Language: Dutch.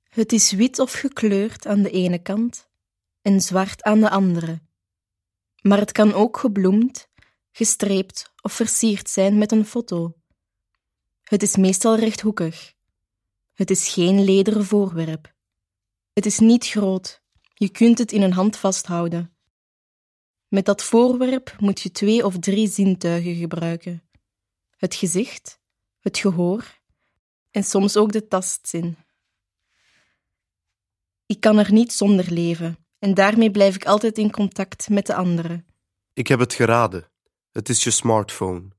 Het is wit of gekleurd aan de ene kant en zwart aan de andere. Maar het kan ook gebloemd, gestreept of versierd zijn met een foto. Het is meestal rechthoekig. Het is geen lederen voorwerp. Het is niet groot. Je kunt het in een hand vasthouden. Met dat voorwerp moet je 2 of 3 zintuigen gebruiken. Het gezicht, het gehoor en soms ook de tastzin. Ik kan er niet zonder leven en daarmee blijf ik altijd in contact met de anderen. Ik heb het geraden. Het is je smartphone.